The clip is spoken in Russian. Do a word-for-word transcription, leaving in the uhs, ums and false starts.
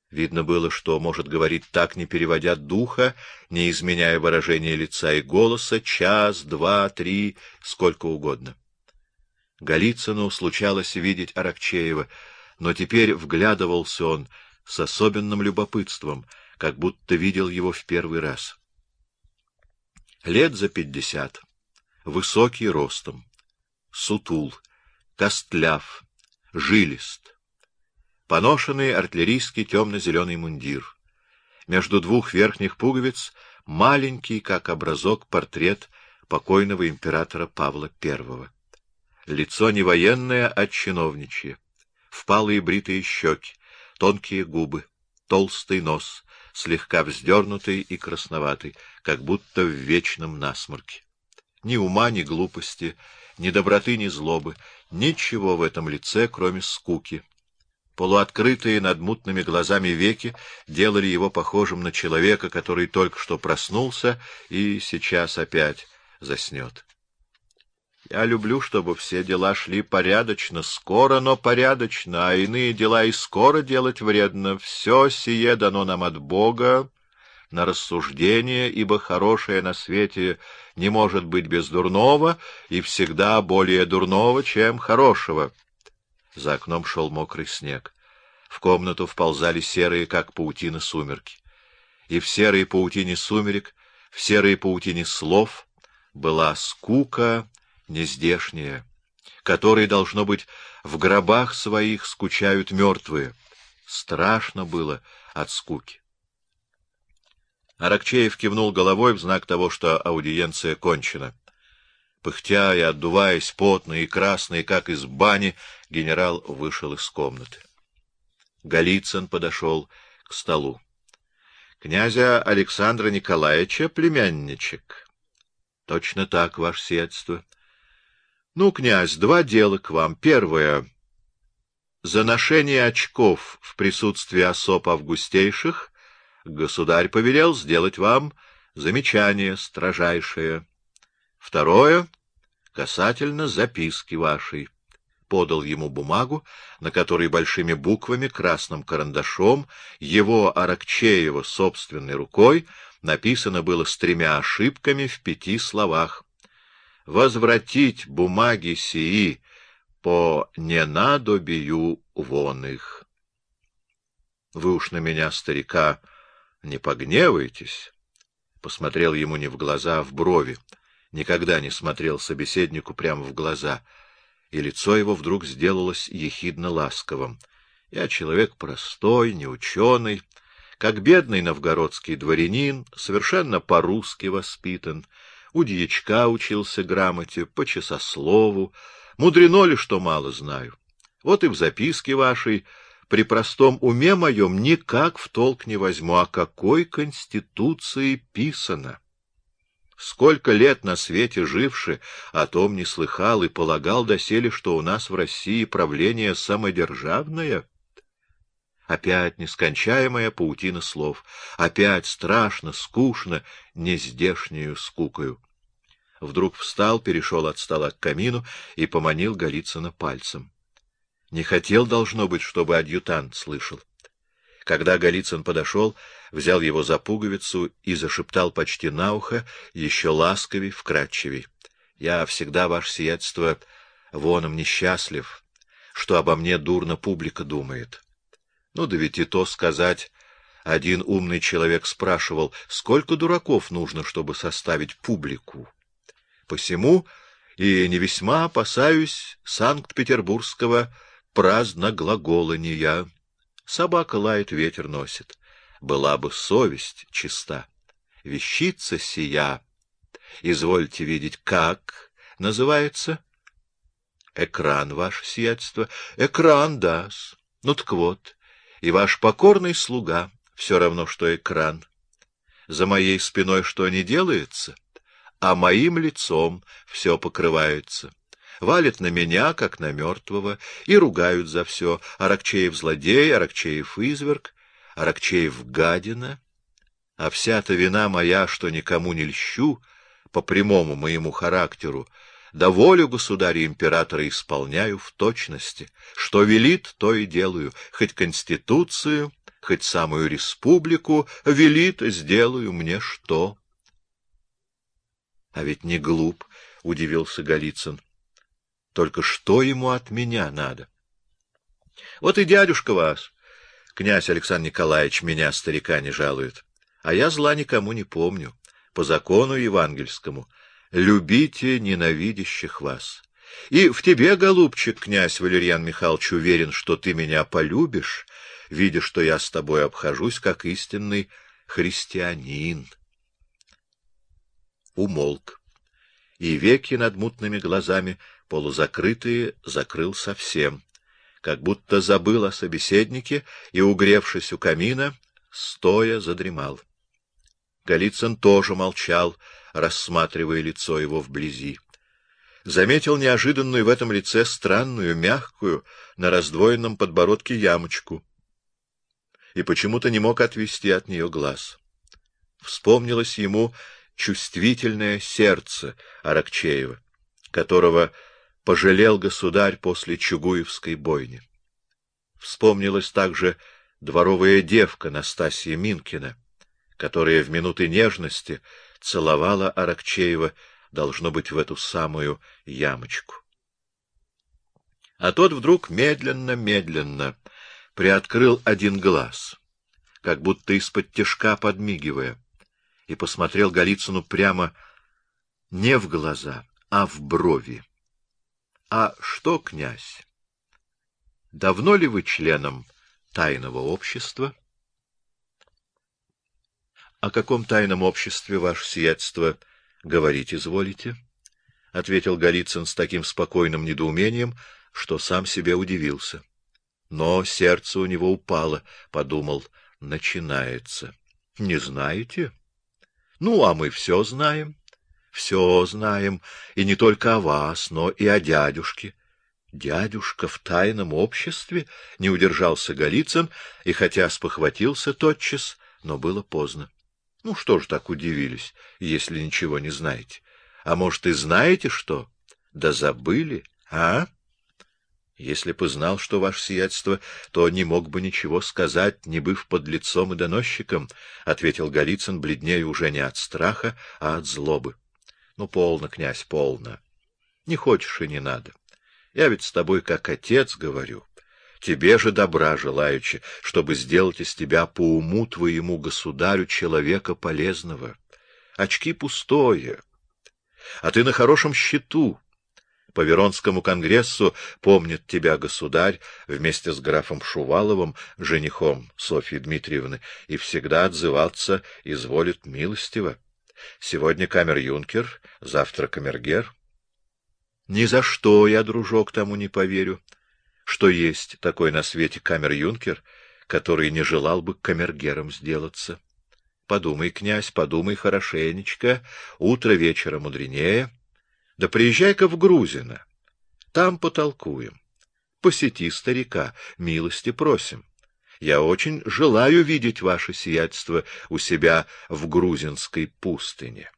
Видно было, что может говорить так, не переводя духа, не изменяя выражения лица и голоса, час, два, три, сколько угодно. Голицыну случалось видеть Аракчеева, но теперь вглядывался он с особенным любопытством, как будто видел его в первый раз. Лет за пятьдесят, высокий ростом, сутул, костляв, жилист, поношенный артиллерийский темно-зеленый мундир. Между двух верхних пуговиц маленький, как образок, портрет покойного императора Павла Первого. Лицо не военное, а чиновничье. Впалые бритые щеки, тонкие губы, толстый нос, слегка вздернутый и красноватый, как будто в вечном насморке. Ни ума, ни глупости, ни доброты, ни злобы, ничего в этом лице, кроме скуки. Полуоткрытые над мутными глазами веки делали его похожим на человека, который только что проснулся и сейчас опять заснет. Я люблю, чтобы все дела шли порядочно, скоро, но порядочно, а иные дела и скоро делать вредно. Все сие дано нам от Бога на рассуждение, ибо хорошее на свете не может быть без дурного, и всегда более дурного, чем хорошего. За окном шел мокрый снег. В комнату вползали серые, как паутина, сумерки. И в серой паутине сумерек, в серой паутине слов была скука нездешняя, которой, должно быть, в гробах своих скучают мертвые. Страшно было от скуки. Аракчеев кивнул головой в знак того, что аудиенция кончена. Пыхтя и отдуваясь, потный и красный, как из бани, генерал вышел из комнаты. Голицын подошел к столу. — Князя Александра Николаевича племянничек. — Точно так, ваше сиятельство. — Ну, князь, два дела к вам. Первое. За ношение очков в присутствии особ августейших государь повелел сделать вам замечание строжайшее. Второе. Касательно записки вашей. Подал ему бумагу, на которой большими буквами, красным карандашом, его, Аракчеева, собственной рукой, написано было с тремя ошибками в пяти словах. «Возвратить бумаги сии по ненадобию вон их». «Вы уж на меня, старика, не погневайтесь», — посмотрел ему не в глаза, а в брови, никогда не смотрел собеседнику прямо в глаза, и лицо его вдруг сделалось ехидно-ласковым. «Я человек простой, неученый, как бедный новгородский дворянин, совершенно по-русски воспитан, у дьячка учился грамоте, по часослову, мудрено ли, что мало знаю. Вот и в записке вашей при простом уме моем никак в толк не возьму, о какой конституции писано. Сколько лет на свете живши, о том не слыхал и полагал доселе, что у нас в России правление самодержавное». Опять нескончаемая паутина слов, опять страшно, скучно, нездешнею скукою. Вдруг встал, перешел от стола к камину и поманил Голицына пальцем. Не хотел, должно быть, чтобы адъютант слышал. Когда Голицын подошел, взял его за пуговицу и зашептал почти на ухо, еще ласковей, вкрадчивей: — Я всегда, ваше сиятельство, воном несчастлив, что обо мне дурно публика думает. Ну да ведь и то сказать, один умный человек спрашивал, сколько дураков нужно, чтобы составить публику. Посему и не весьма опасаюсь санкт-петербургского праздноглаголания. Собака лает, ветер носит. Была бы совесть чиста. Вещица сия, извольте видеть, как называется? Экран, ваше сиятельство. Экран, да-с. Ну так вот. И ваш покорный слуга, все равно, что экран. За моей спиной что не делается, а моим лицом все покрывается. Валят на меня, как на мертвого, и ругают за все. Аракчеев злодей, Аракчеев изверг, Аракчеев гадина. А вся-то вина моя, что никому не льщу, по прямому моему характеру, да волю государя-императора исполняю в точности. Что велит, то и делаю, хоть конституцию, хоть самую республику, вели-то сделаю мне что. — А ведь не глуп, — удивился Голицын. — Только что ему от меня надо? — Вот и дядюшка вас, князь Александр Николаевич, меня, старика, не жалует. А я зла никому не помню. По закону евангельскому любите ненавидящих вас. И в тебе, голубчик, князь Валерьян Михайлович, уверен, что ты меня полюбишь, видя, что я с тобой обхожусь как истинный христианин. Умолк, и веки над мутными глазами, полузакрытые, закрыл совсем, как будто забыл о собеседнике и, угревшись у камина, стоя задремал. Голицын тоже молчал, рассматривая лицо его вблизи. Заметил неожиданную в этом лице странную, мягкую, на раздвоенном подбородке ямочку. И почему-то не мог отвести от нее глаз. Вспомнилось ему чувствительное сердце Аракчеева, которого пожалел государь после Чугуевской бойни. Вспомнилась также дворовая девка Настасья Минкина, которая в минуты нежности целовала Аракчеева, должно быть, в эту самую ямочку. А тот вдруг медленно-медленно приоткрыл один глаз, как будто из-под тишка подмигивая, и посмотрел Голицыну прямо не в глаза, а в брови. — А что, князь, давно ли вы членом тайного общества? — О каком тайном обществе, ваше сиятельство, говорить изволите? — ответил Голицын с таким спокойным недоумением, что сам себе удивился. Но сердце у него упало, подумал, начинается. — Не знаете? — Ну, а мы все знаем. Все знаем, и не только о вас, но и о дядюшке. — Дядюшка в тайном обществе? — не удержался Голицын, и хотя спохватился тотчас, но было поздно. Ну, что ж так удивились, если ничего не знаете? А может, и знаете что? Да забыли, а? Если бы знал, что ваше сиятельство, то не мог бы ничего сказать, не быв подлецом и доносчиком, — ответил Голицын, бледнее уже не от страха, а от злобы. Ну, полно, князь, полно. Не хочешь и не надо. Я ведь с тобой как отец говорю. Тебе же добра желаючи, чтобы сделать из тебя по уму твоему государю человека полезного. Очки пустое. А ты на хорошем счету. По Веронскому конгрессу помнит тебя государь вместе с графом Шуваловым, женихом Софьи Дмитриевны, и всегда отзываться изволит милостиво. Сегодня камер-юнкер, завтра камергер. Ни за что я, дружок, тому не поверю, что есть такой на свете камер-юнкер, который не желал бы камергером сделаться. Подумай, князь, подумай хорошенечко, утро вечера мудренее. Да приезжай-ка в Грузино, там потолкуем. Посети старика, милости просим. Я очень желаю видеть ваше сиятельство у себя в грузинской пустыне.